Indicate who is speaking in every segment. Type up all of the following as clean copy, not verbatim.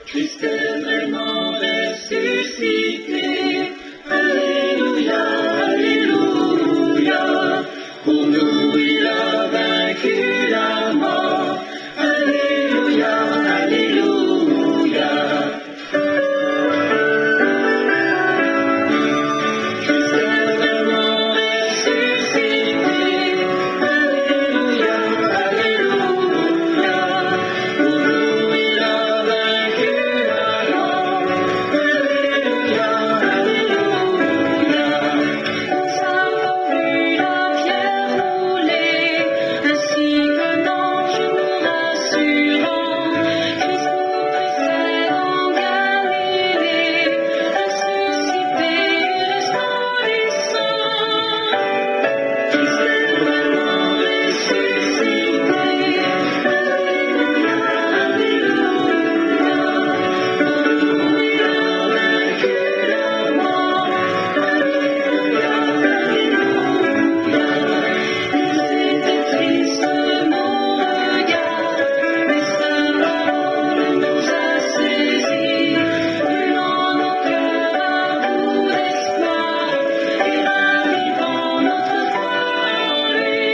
Speaker 1: Christ est vraiment ressuscité. Alléluia, Alléluia. Pour nous, il a vaincu la mort. Alléluia, Alléluia. Christ est vraiment ressuscité. Alléluia, Alléluia. Pour nous, il a vaincu la mort. Alléluia, Alléluia. Nous avons vu la pierre rouler, ainsi qu'un ange nous rassurant. Christ nous précède en Galilée, ressuscité, resplendissant. Christ est vraiment ressuscité. Alléluia, Alléluia. Pour nous, il a vaincu la mort. Alléluia, Alléluia. Ils étaient tristes, nos regards, mais sa parole nous a saisis, brûlant nos cœurs à bout d'espoir et ravivant notre foi en lui.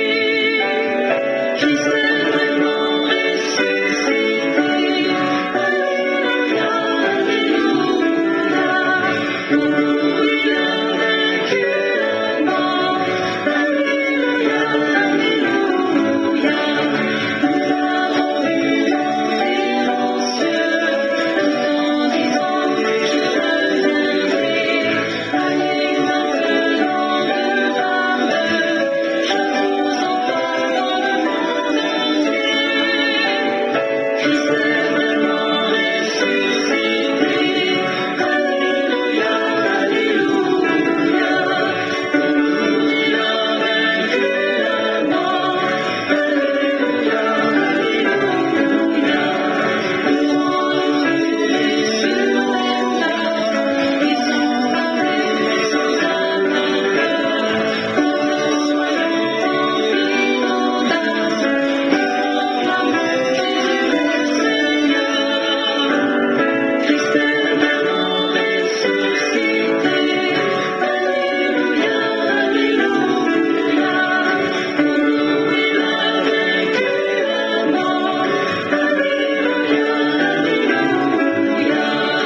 Speaker 1: Christ est vraiment ressuscité. Alléluia, Alléluia. Pour nous, il a vaincu la mort. Alléluia, Alléluia. Nous avons vu monter aux cieux, tout en disant je reviendrai. Allez maintenant le fameux, je vous envoie dans le monde entier. Christ est vraiment ressuscité. Alléluia, Alléluia. Pour nous, il a vaincu la mort. Alléluia, Alléluia. Nous rendons les cieux et l'earth, ils sont pavés sans âme dans le cœur. Pour que soyons remplis d'audace et proclamons Jésus le Seigneur. Christ est vraiment ressuscité. Alléluia, Alléluia. Pour nous, il a vaincu la mort. Alléluia, Alléluia.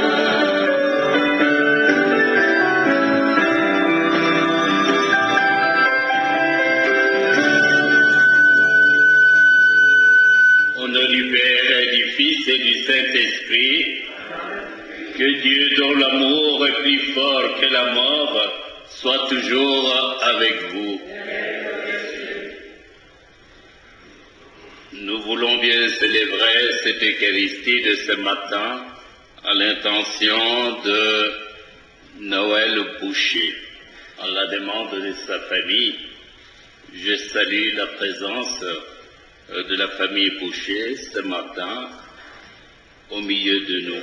Speaker 2: Au nom du Père et du Fils et du Saint-Esprit, que Dieu, dont l'amour est plus fort que la mort, soit toujours avec vous. Nous voulons bien célébrer cette Eucharistie de ce matin à l'intention de Noël Boucher. En la demande de sa famille, je salue la présence de la famille Boucher ce matin au milieu de nous.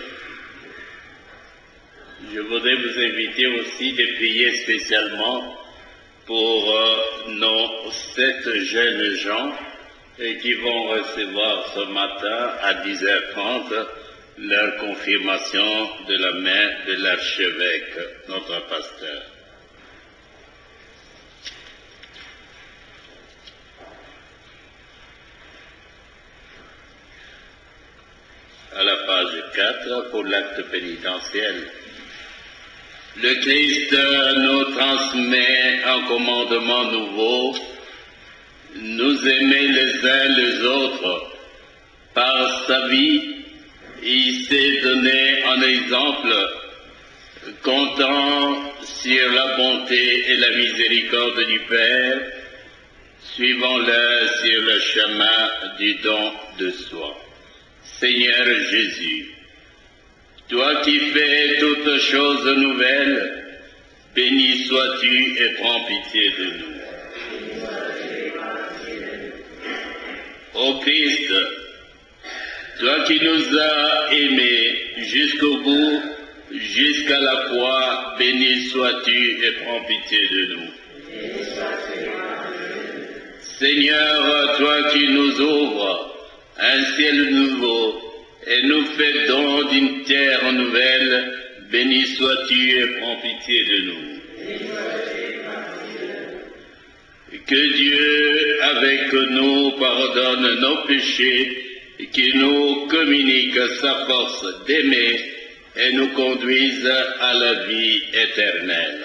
Speaker 2: Je voudrais vous inviter aussi de prier spécialement pour nos 7 jeunes gens qui vont recevoir ce matin à 10h30 leur confirmation de la main de l'archevêque, notre pasteur. À la page 4 pour l'acte pénitentiel. Le Christ nous transmet un commandement nouveau, nous aimer les uns les autres. Par sa vie, il s'est donné un exemple, comptant sur la bonté et la miséricorde du Père, suivant-le sur le chemin du don de soi. Seigneur Jésus, toi qui fais toutes choses nouvelles, béni sois-tu et prends pitié de nous. Ô Christ, toi qui nous as aimés jusqu'au bout, jusqu'à la croix, béni sois-tu et prends pitié de nous. Seigneur, toi qui nous ouvres un ciel nouveau et nous fais don d'une terre nouvelle. Béni sois-tu et prends pitié de nous. Que Dieu avec nous pardonne nos péchés et qu'il nous communique sa force d'aimer et nous conduise à la vie éternelle.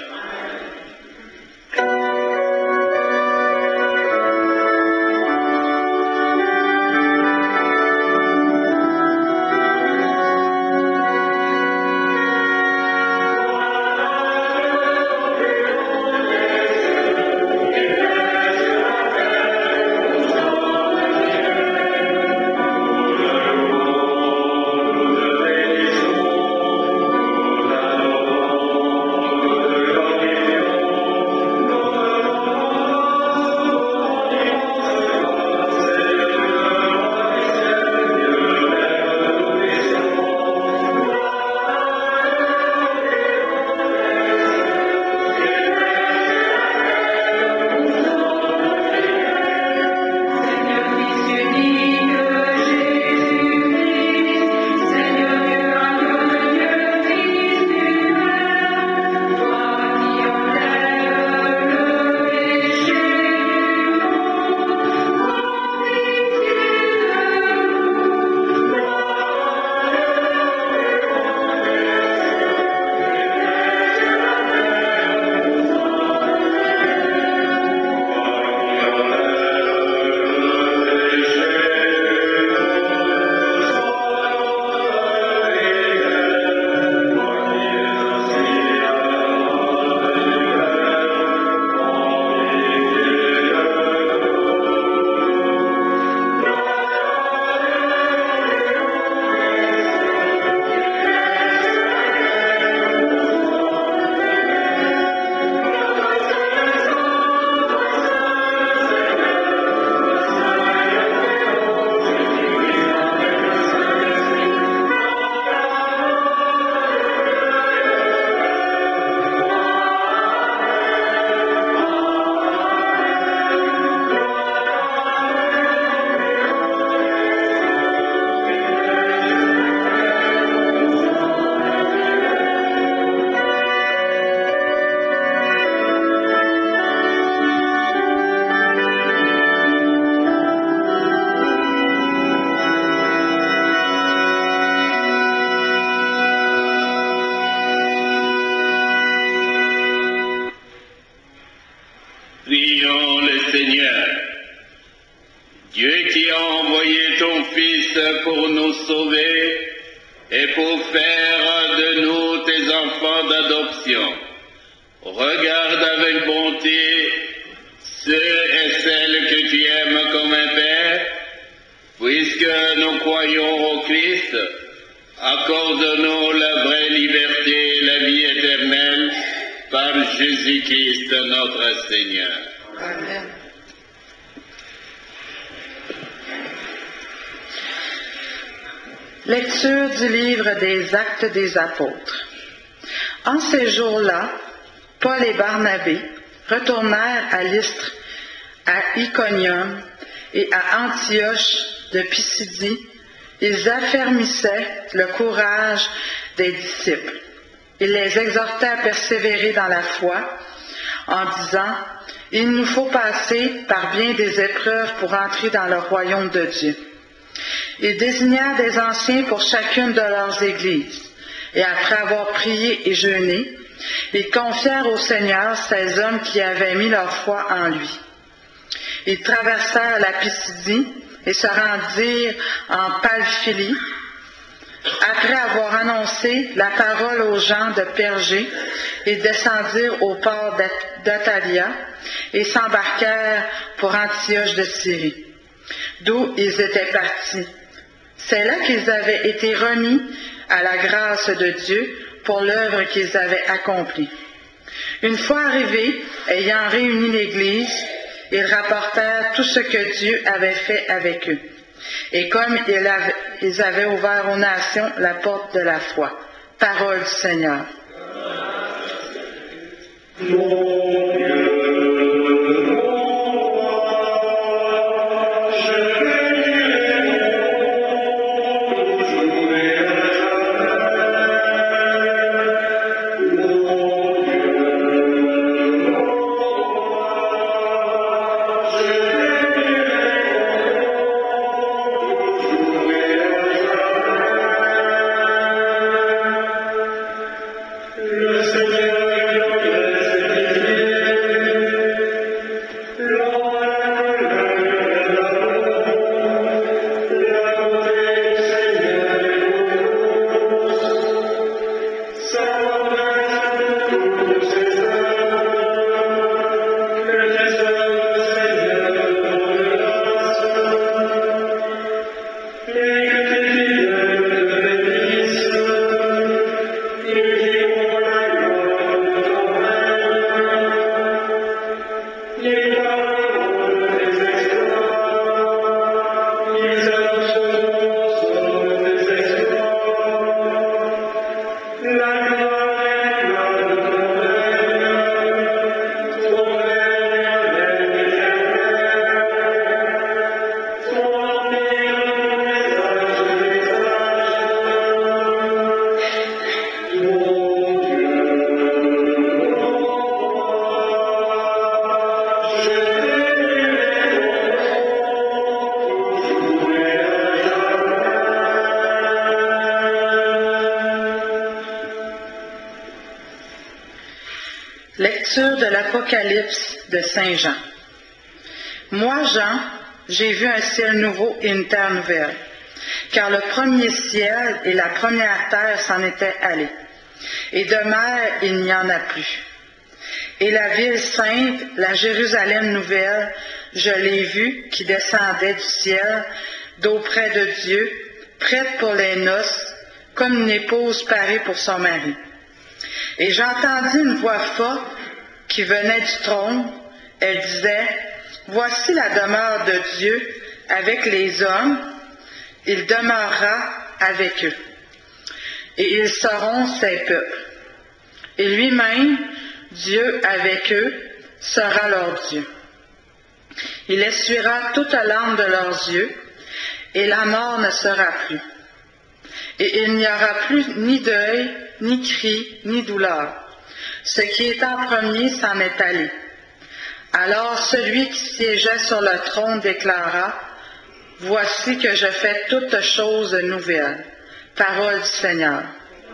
Speaker 2: Prions le Seigneur. Dieu qui a envoyé ton Fils pour nous sauver et pour faire de nous tes enfants d'adoption, regarde avec bonté ceux et celles que tu aimes comme un Père, puisque nous croyons au Christ, accorde-nous la vraie liberté et la vie éternelle par Jésus-Christ notre Seigneur.
Speaker 3: Amen. Lecture du livre des Actes des Apôtres. En ces jours-là, Paul et Barnabé retournèrent à Lystre, à Iconium et à Antioche de Pisidie. Ils affermissaient le courage des disciples. Ils les exhortaient à persévérer dans la foi en disant « Il nous faut passer par bien des épreuves pour entrer dans le royaume de Dieu. » Ils désignèrent des anciens pour chacune de leurs églises, et après avoir prié et jeûné, ils confièrent au Seigneur ces hommes qui avaient mis leur foi en lui. Ils traversèrent la Pisidie et se rendirent en Pamphylie. Après avoir annoncé la parole aux gens de Pergé, ils descendirent au port d'Attalia et s'embarquèrent pour Antioche de Syrie, d'où ils étaient partis. C'est là qu'ils avaient été remis à la grâce de Dieu pour l'œuvre qu'ils avaient accomplie. Une fois arrivés, ayant réuni l'Église, ils rapportèrent tout ce que Dieu avait fait avec eux. Et comme ils avaient ouvert aux nations la porte de la foi. Parole du Seigneur. Lecture de l'Apocalypse de Saint Jean. Moi, Jean, j'ai vu un ciel nouveau et une terre nouvelle, car le premier ciel et la première terre s'en étaient allés, et de mer il n'y en a plus. Et la ville sainte, la Jérusalem nouvelle, je l'ai vue qui descendait du ciel, d'auprès de Dieu, prête pour les noces, comme une épouse parée pour son mari. Et j'entendis une voix forte qui venait du trône. Elle disait, « Voici la demeure de Dieu avec les hommes. Il demeurera avec eux. Et ils seront ses peuples. Et lui-même, Dieu avec eux, sera leur Dieu. Il essuiera toute larme de leurs yeux, et la mort ne sera plus. Et il n'y aura plus ni deuil, ni cri, ni douleur. Ce qui est en premier s'en est allé. Alors celui qui siégeait sur le trône déclara, « Voici que je fais toutes choses nouvelles. » Parole du Seigneur.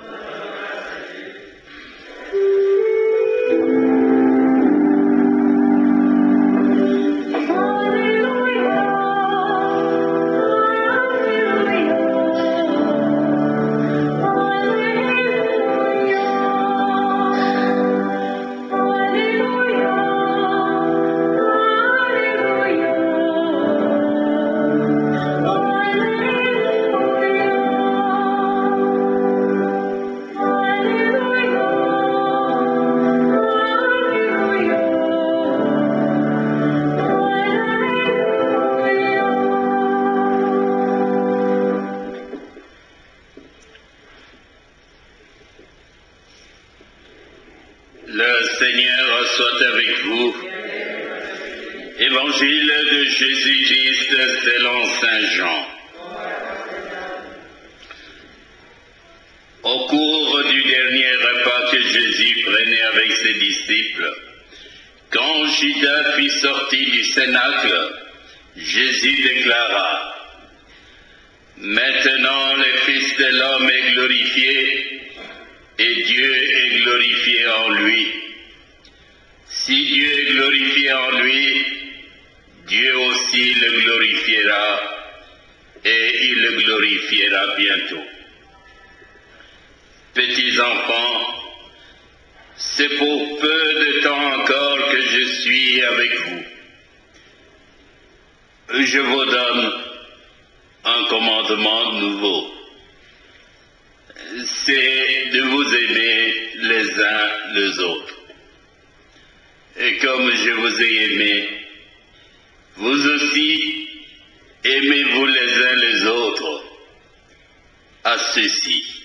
Speaker 2: Le Seigneur soit avec vous. Évangile de Jésus-Christ selon Saint Jean. Au cours du dernier repas que Jésus prenait avec ses disciples, quand Judas fut sorti du cénacle, Jésus déclara, « Maintenant le Fils de l'homme est glorifié, et Dieu est glorifié en lui. Si Dieu est glorifié en lui, Dieu aussi le glorifiera, et il le glorifiera bientôt. Petits enfants, c'est pour peu de temps encore que je suis avec vous. Je vous donne un commandement nouveau. C'est de vous aimer les uns les autres. Et comme je vous ai aimé, vous aussi aimez-vous les uns les autres. À ceci,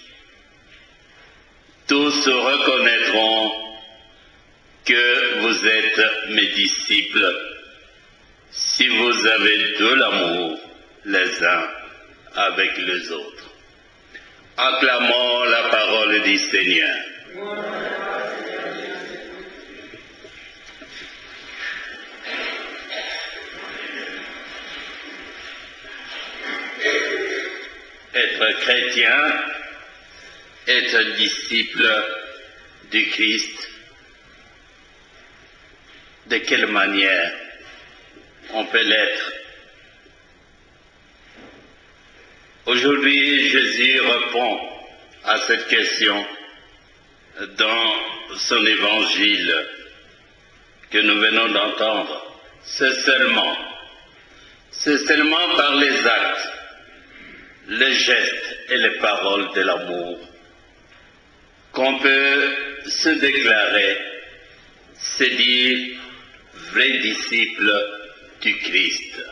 Speaker 2: tous reconnaîtront que vous êtes mes disciples si vous avez de l'amour les uns avec les autres. Acclamons la parole du Seigneur. Être chrétien, être disciple du Christ, de quelle manière on peut l'être? Aujourd'hui, Jésus répond à cette question dans son évangile que nous venons d'entendre. C'est seulement par les actes, les gestes et les paroles de l'amour qu'on peut se déclarer, se dire vrai disciple du Christ.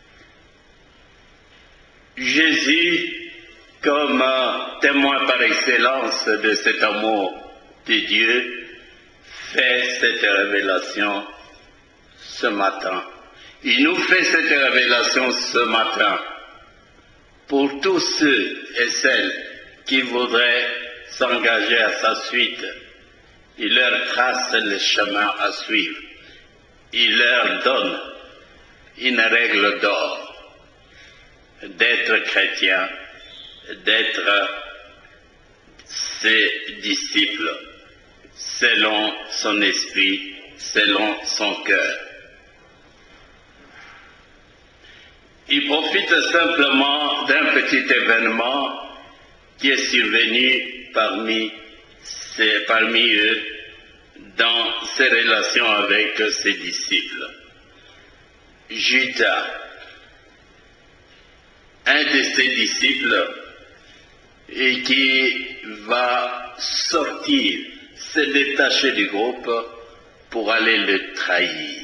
Speaker 2: Jésus, comme témoin par excellence de cet amour de Dieu, fait cette révélation ce matin. Il nous fait cette révélation ce matin pour tous ceux et celles qui voudraient s'engager à sa suite. Il leur trace le chemin à suivre. Il leur donne une règle d'or d'être chrétien, d'être ses disciples. selon son esprit, selon son cœur. Il profite simplement d'un petit événement qui est survenu parmi eux dans ses relations avec ses disciples. Judas, un de ses disciples, et qui va sortir, se détacher du groupe pour aller le trahir.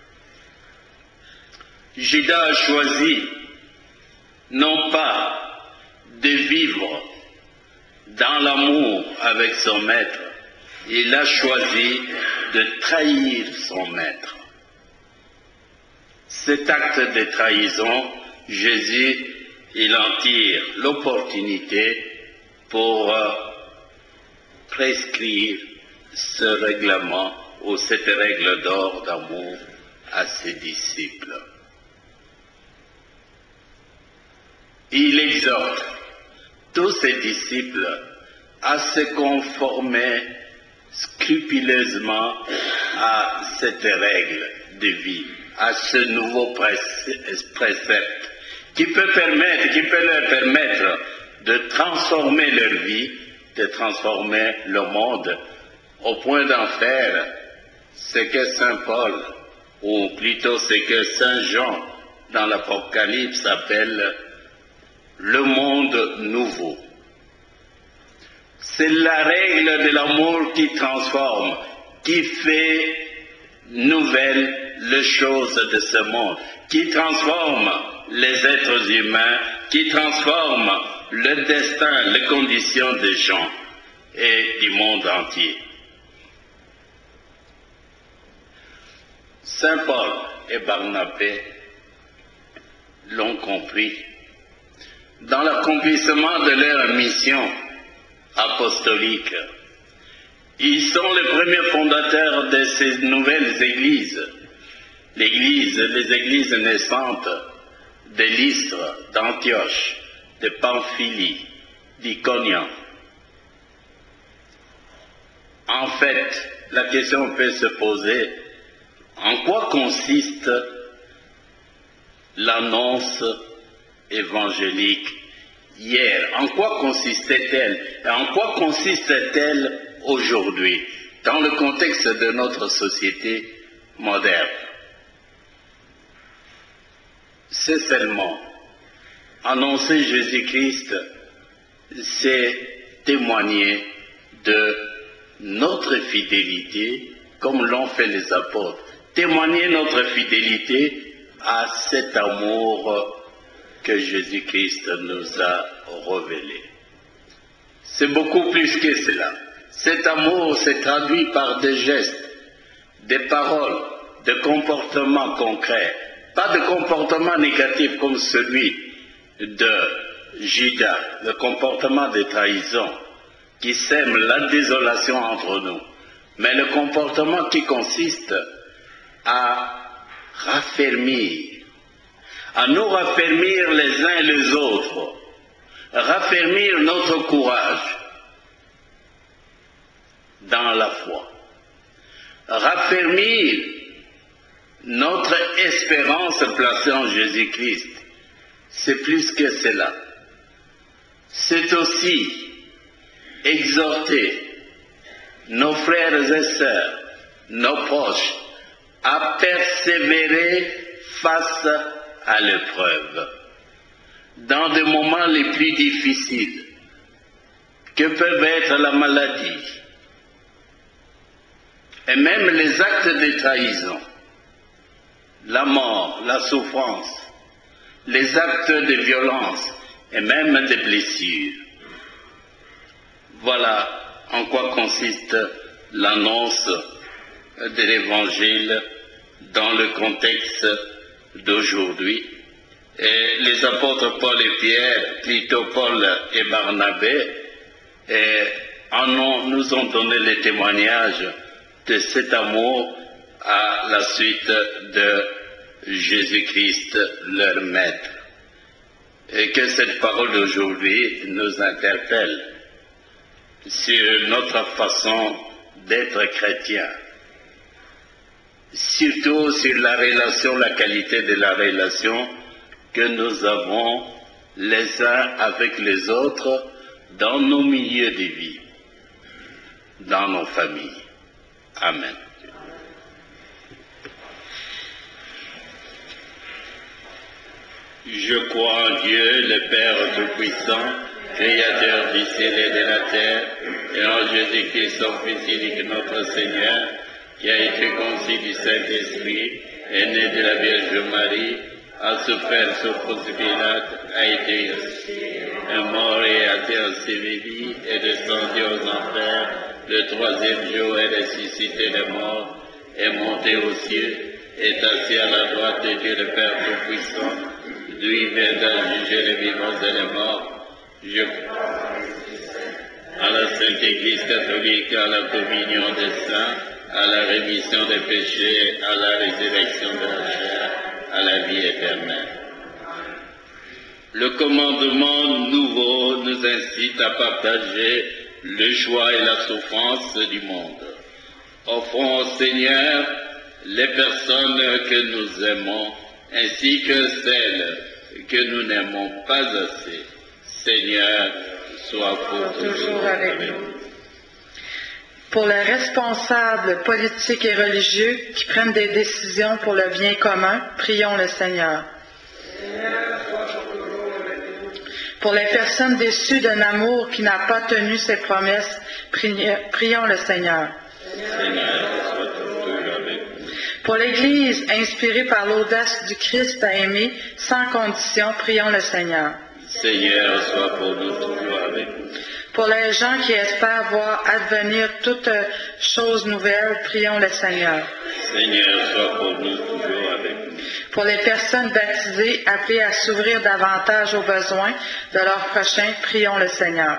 Speaker 2: Judas a choisi non pas de vivre dans l'amour avec son maître, il a choisi de trahir son maître. Cet acte de trahison, Jésus, il en tire l'opportunité pour prescrire ce règlement ou cette règle d'or d'amour à ses disciples. Il exhorte tous ses disciples à se conformer scrupuleusement à cette règle de vie, à ce nouveau précepte qui peut leur permettre de transformer leur vie, de transformer le monde, au point d'en faire ce que Saint Paul, ou plutôt ce que Saint Jean dans l'Apocalypse appelle le monde nouveau. C'est la règle de l'amour qui transforme, qui fait nouvelle les choses de ce monde, qui transforme les êtres humains, qui transforme le destin, les conditions des gens et du monde entier. Saint Paul et Barnabé l'ont compris. Dans l'accomplissement de leur mission apostolique, ils sont les premiers fondateurs de ces nouvelles églises. Les églises naissantes de Lystre, d'Antioche, de Pamphylie, d'Iconium. En fait, la question peut se poser, en quoi consiste l'annonce évangélique hier? En quoi consistait-elle? Et en quoi consiste-t-elle aujourd'hui, dans le contexte de notre société moderne? C'est seulement annoncer Jésus-Christ, c'est témoigner de notre fidélité, comme l'ont fait les apôtres, témoigner notre fidélité à cet amour que Jésus-Christ nous a révélé. C'est beaucoup plus que cela. Cet amour s'est traduit par des gestes, des paroles, des comportements concrets, pas de comportement négatif comme celui de Judas, le comportement de trahison qui sème la désolation entre nous, mais le comportement qui consiste à raffermir, à nous raffermir les uns et les autres, raffermir notre courage dans la foi, raffermir notre espérance placée en Jésus-Christ. C'est plus que cela. C'est aussi exhorter nos frères et sœurs, nos proches, à persévérer face à l'épreuve, dans des moments les plus difficiles, que peuvent être la maladie, et même les actes de trahison, la mort, la souffrance, les actes de violence, et même des blessures. Voilà en quoi consiste l'annonce de l'Évangile dans le contexte d'aujourd'hui. Et les apôtres Paul et Pierre, plutôt Paul et Barnabé, nous ont donné le témoignage de cet amour à la suite de Jésus-Christ, leur Maître. Et que cette parole d'aujourd'hui nous interpelle sur notre façon d'être chrétien. Surtout sur la relation, la qualité de la relation que nous avons les uns avec les autres dans nos milieux de vie, dans nos familles. Amen. Je crois en Dieu, le Père Tout-Puissant, Créateur du ciel et de la terre, et en Jésus-Christ, son Fils unique, notre Seigneur, qui a été conçu du Saint-Esprit, est né de la Vierge Marie, a souffert sous Ponce Pilate, a été est mort et a été enseveli, est descendu aux enfers, le troisième jour est ressuscité des morts, est monté aux cieux, est assis à la droite de Dieu le Père Tout-Puissant, d'où il viendra juger les vivants et les morts. Je crois à la Sainte Église catholique, à la communion des saints, à la rémission des péchés, à la résurrection de la chair, à la vie éternelle. Le commandement nouveau nous incite à partager le joie et la souffrance du monde. Offrons au Seigneur les personnes que nous aimons, ainsi que celles que nous n'aimons pas assez. Seigneur, sois pour toujours avec nous.
Speaker 3: Pour les responsables politiques et religieux qui prennent des décisions pour le bien commun, prions le Seigneur. Pour les personnes déçues d'un amour qui n'a pas tenu ses promesses, prions le Seigneur. Pour l'Église inspirée par l'audace du Christ à aimer sans condition, prions le Seigneur.
Speaker 2: Seigneur, sois pour nous toujours avec nous.
Speaker 3: Pour les gens qui espèrent voir advenir toutes choses nouvelles, prions le Seigneur.
Speaker 2: Seigneur, sois pour nous toujours avec nous.
Speaker 3: Pour les personnes baptisées appelées à s'ouvrir davantage aux besoins de leurs prochains, prions le Seigneur.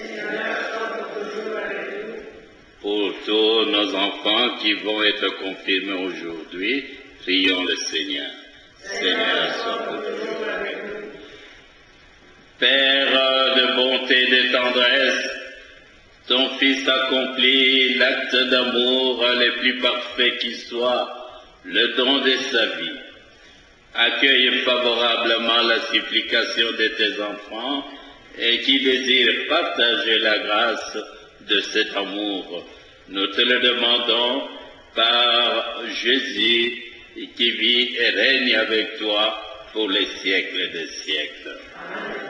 Speaker 2: Pour tous nos enfants qui vont être confirmés aujourd'hui, prions le Seigneur. Seigneur, sois pour nous toujours avec nous. Père de bonté et de tendresse, ton Fils accomplit l'acte d'amour le plus parfait qui soit, le don de sa vie. Accueille favorablement la supplication de tes enfants et qui désirent partager la grâce de cet amour. Nous te le demandons par Jésus qui vit et règne avec toi pour les siècles des siècles. Amen.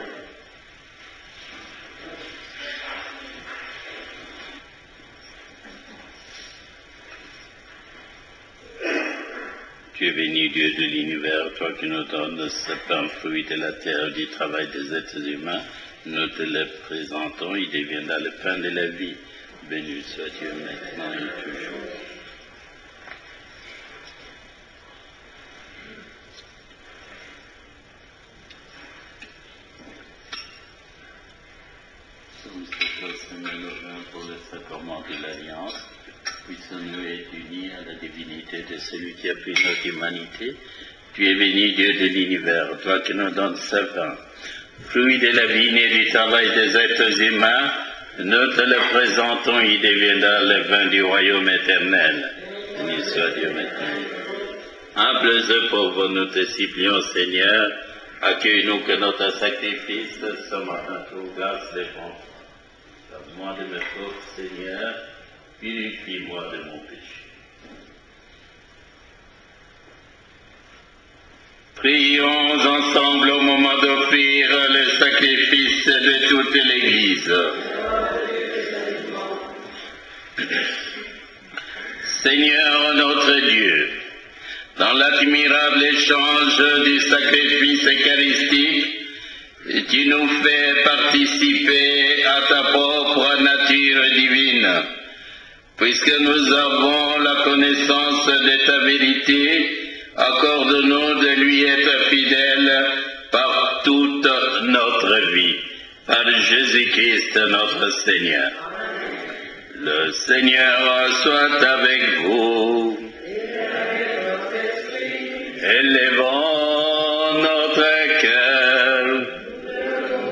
Speaker 2: Tu es béni, Dieu de l'univers, toi qui nous donnes ce pain, fruit de la terre, du travail des êtres humains. Nous te le présentons, il deviendra le pain de la vie. Béni soit Dieu maintenant et toujours. Nous sommes Seigneur pour le sacrement de l'Alliance. Puissions-nous être unis à la divinité de celui qui a pris notre humanité. Tu es béni, Dieu de l'univers, toi qui nous donnes ce vin, fruit de la vigne et du travail des êtres humains. Nous te le présentons, il deviendra le vin du royaume éternel. Béni soit Dieu maintenant. Humbles et pauvres, nous te supplions, Seigneur, accueille-nous que notre sacrifice ce matin trouve grâce des bons. Donne-moi de mes fautes, Seigneur, purifie-moi de mon péché. Prions ensemble au moment d'offrir le sacrifice de toute l'Église. Seigneur notre Dieu, dans l'admirable échange du sacrifice eucharistique, tu nous fais participer à ta propre nature divine. Puisque nous avons la connaissance de ta vérité, accorde-nous de lui être fidèles par toute notre vie. Par Jésus-Christ notre Seigneur. Le Seigneur soit avec vous. Élevons notre cœur.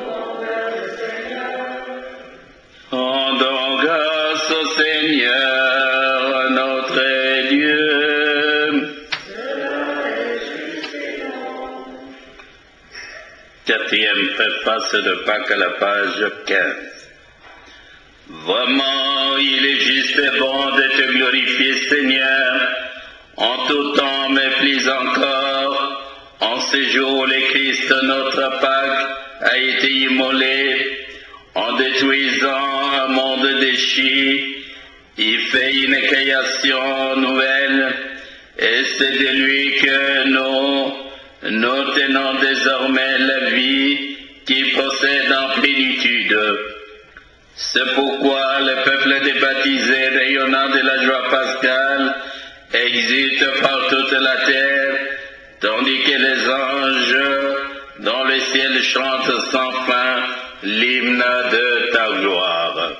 Speaker 2: Rendons grâce au Seigneur. 4e préface de Pâques à la page 15. Vraiment, il est juste et bon de te glorifier, Seigneur, en tout temps, mais plus encore, en ce jour où le Christ, notre Pâques, a été immolé, en détruisant un monde déchu, il fait une création nouvelle, et c'est de lui que nous tenons désormais la vie qui possède en plénitude. C'est pourquoi le peuple des baptisés, rayonnant de la joie pascale, exulte par toute la terre, tandis que les anges dans le ciel chantent sans fin l'hymne de ta gloire.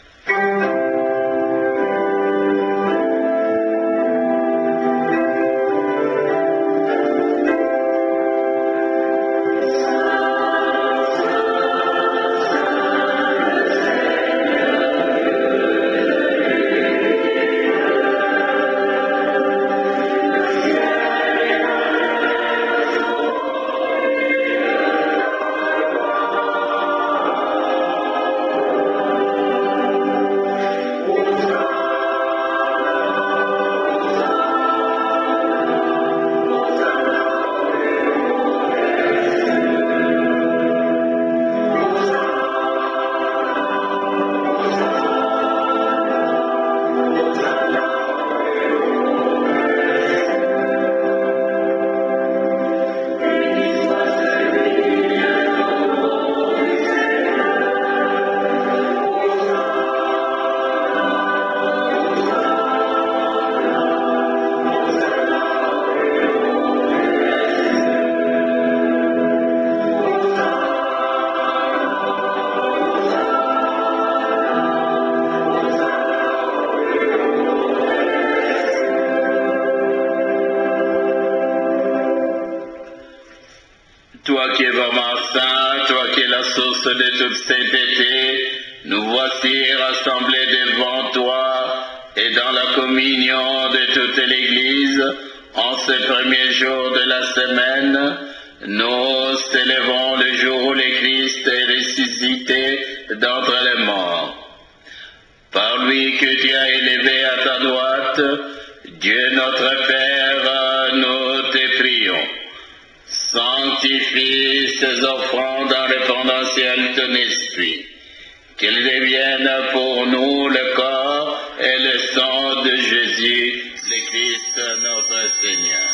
Speaker 2: Toi qui es vraiment saint, toi qui es la source de toute sainteté, nous voici rassemblés devant toi et dans la communion de toute l'Église, en ce premier jour de la semaine, nous célébrons le jour où le Christ est ressuscité d'entre les morts. Par lui que tu as élevé à ta droite, Dieu notre Père, nous te prions. Sanctifie ces offrandes en répandant ciel ton esprit, qu'elles deviennent pour nous le corps et le sang de Jésus, le Christ notre Seigneur.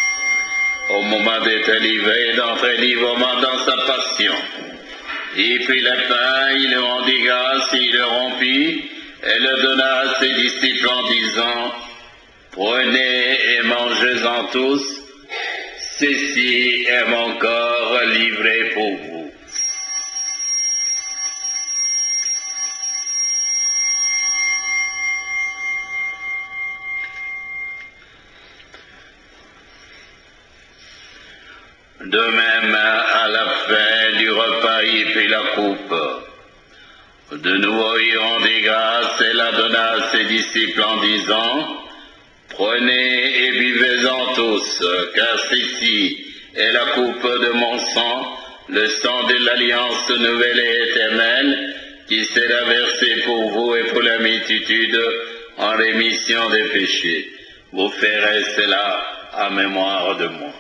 Speaker 2: Au moment d'être livré, d'entrer librement dans sa passion, il prit le pain, il le rendit grâce, il le rompit et le donna à ses disciples en disant, prenez et mangez-en tous, ceci est mon corps livré pour vous. De même, à la fin du repas, il prit la coupe. De nouveau, il rendit grâce et la donna à ses disciples en disant, prenez et buvez-en tous, car ceci est la coupe de mon sang, le sang de l'alliance nouvelle et éternelle, qui sera versé pour vous et pour la multitude en rémission des péchés. Vous ferez cela en mémoire de moi.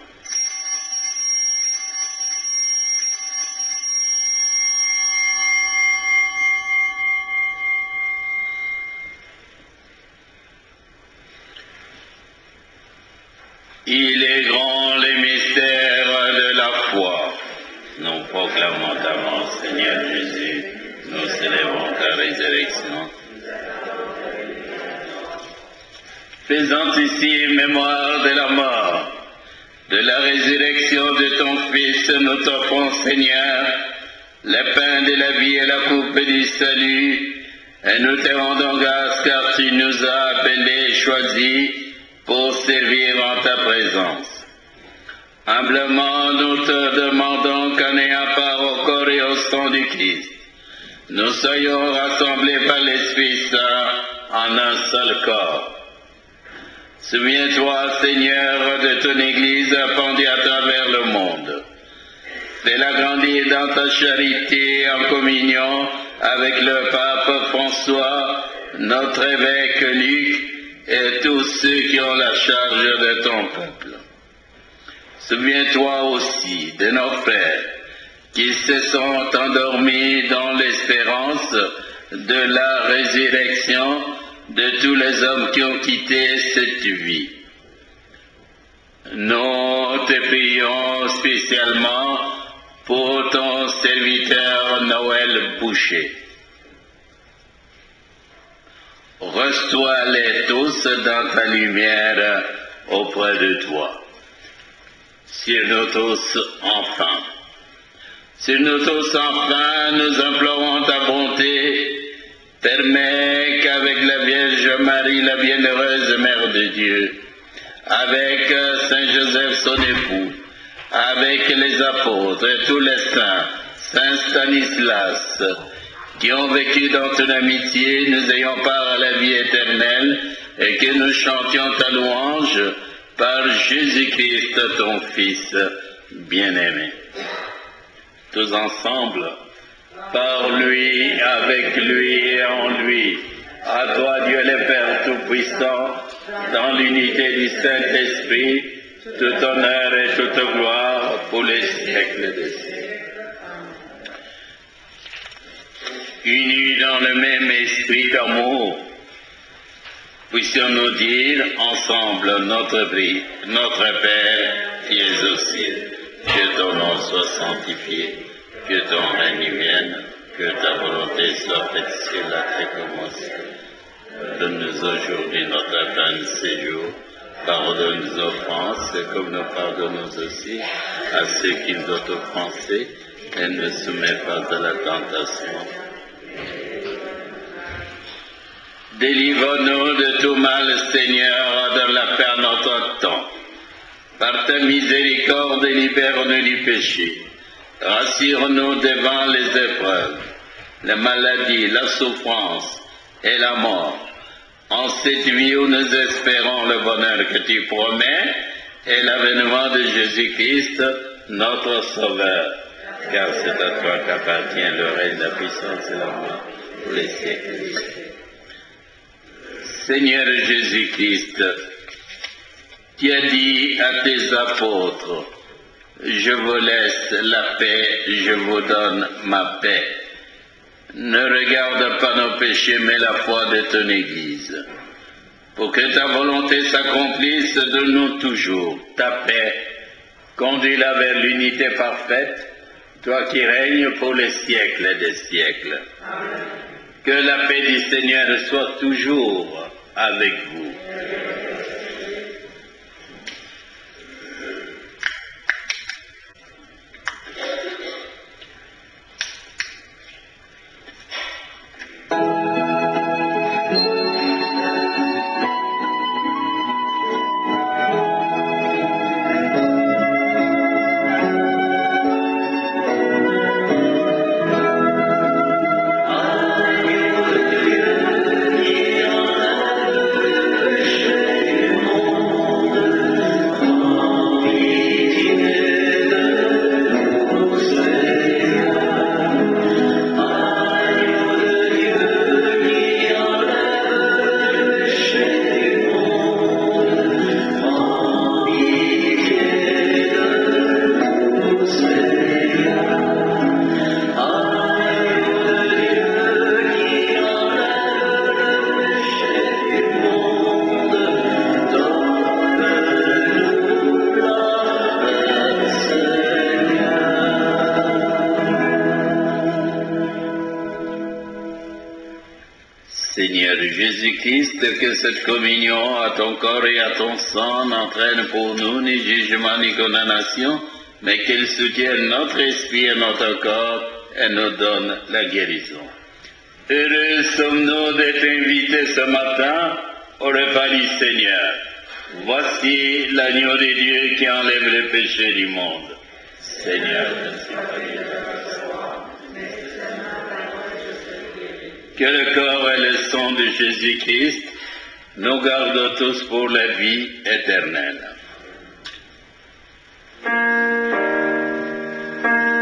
Speaker 2: Il est grand les mystères de la foi. Nous proclamons ta mort, Seigneur Jésus. Nous célébrons ta résurrection. Faisant ici mémoire de la mort, de la résurrection de ton Fils, nous t'offrons, Seigneur, le pain de la vie et la coupe du salut, et nous te rendons grâce car tu nous as appelés et choisis pour servir en ta présence. Humblement, nous te demandons qu'en ayant part au corps et au sang du Christ, nous soyons rassemblés par l'Esprit Saint en un seul corps. Souviens-toi, Seigneur, de ton Église répandue à travers le monde. Fais-la grandir dans ta charité en communion avec le pape François, notre évêque Luc et tous ceux qui ont la charge de ton peuple. Souviens-toi aussi de nos frères qui se sont endormis dans l'espérance de la résurrection de tous les hommes qui ont quitté cette vie. Nous te prions spécialement pour ton serviteur Noël Boucher. Reçois-les tous dans ta lumière auprès de toi. Sur nous tous enfin. Sur nous tous enfin, nous implorons ta bonté. Permets qu'avec la Vierge Marie, la bienheureuse Mère de Dieu, avec Saint Joseph son époux, avec les apôtres et tous les saints, Saint Stanislas, qui ont vécu dans ton amitié, nous ayons part à la vie éternelle et que nous chantions ta louange par Jésus-Christ, ton Fils bien-aimé. Tous ensemble, par lui, avec lui et en lui, à toi Dieu le Père Tout-Puissant, dans l'unité du Saint-Esprit, tout honneur et toute gloire pour les siècles des siècles. Unis dans le même esprit d'amour, puissions-nous dire ensemble notre Père qui es aux cieux, que ton nom soit sanctifié, que ton règne vienne, que ta volonté soit faite sur la terre comme au ciel. Donne-nous aujourd'hui notre pain de ce jour. Pardonne nos offenses, comme nous pardonnons aussi à ceux qui nous ont offensés, et ne soumets pas à la tentation. Délivre-nous de tout mal, Seigneur, dans la paix en notre temps. Par ta miséricorde, libère-nous du péché. Rassure-nous devant les épreuves, la maladie, la souffrance et la mort. En cette vie où nous espérons le bonheur que tu promets et l'avènement de Jésus-Christ, notre Sauveur. Car c'est à toi qu'appartient le règne, la puissance et l'amour pour les siècles des siècles. Seigneur Jésus-Christ, tu as dit à tes apôtres, je vous laisse la paix, je vous donne ma paix. Ne regarde pas nos péchés, mais la foi de ton Église. Pour que ta volonté s'accomplisse, donne-nous toujours ta paix. Conduis-la vers l'unité parfaite, toi qui règnes pour les siècles des siècles. Amen. Que la paix du Seigneur soit toujours avec vous. Jésus-Christ, que cette communion à ton corps et à ton sang n'entraîne pour nous ni jugement ni condamnation, mais qu'elle soutienne notre esprit et notre corps et nous donne la guérison. Heureux sommes-nous d'être invités ce matin au repas du Seigneur. Voici l'agneau de Dieu qui enlève les péchés du monde. Seigneur, que le corps et le sang de Jésus-Christ nous gardent tous pour la vie éternelle.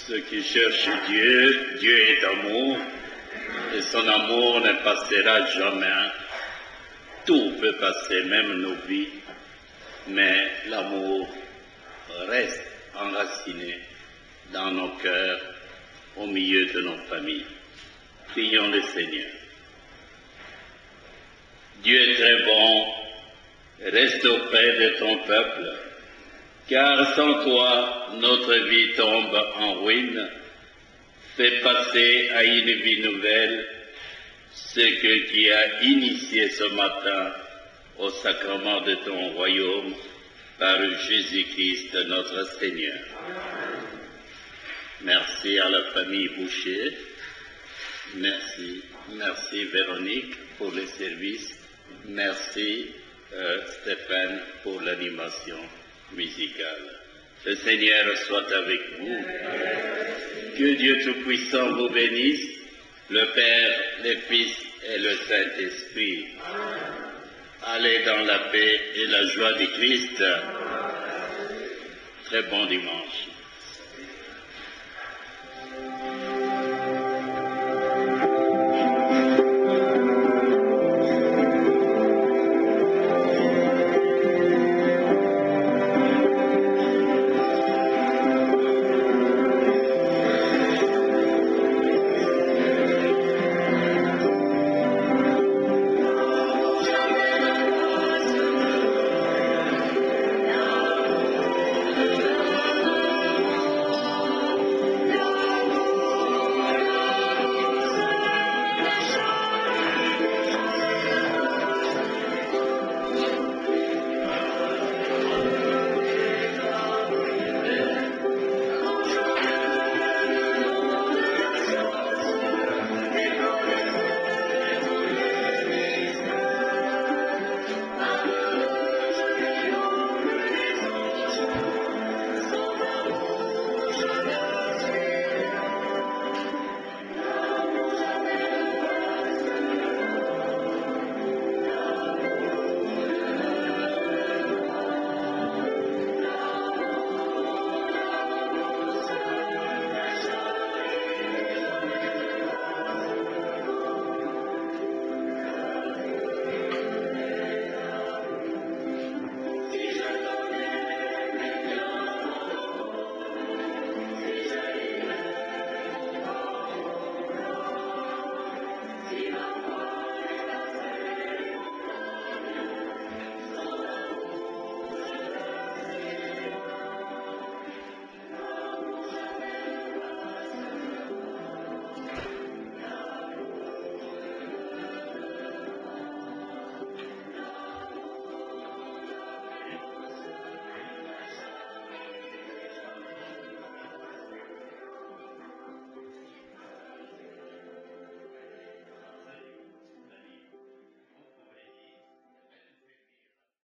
Speaker 2: Ceux qui cherchent Dieu, Dieu est amour, et son amour ne passera jamais. Tout peut passer, même nos vies, mais l'amour reste enraciné dans nos cœurs, au milieu de nos familles. Prions le Seigneur. Dieu est très bon, reste auprès de ton peuple, car sans toi, notre vie tombe en ruine. Fais passer à une vie nouvelle ce que tu as initié ce matin au sacrement de ton royaume par Jésus-Christ notre Seigneur. Merci à la famille Boucher. Merci Véronique pour le service. Merci Stéphane pour l'animation musicale. Le Seigneur soit avec vous. Que Dieu Tout-Puissant vous bénisse, le Père, le Fils et le Saint-Esprit. Allez dans la paix et la joie du Christ. Très bon dimanche.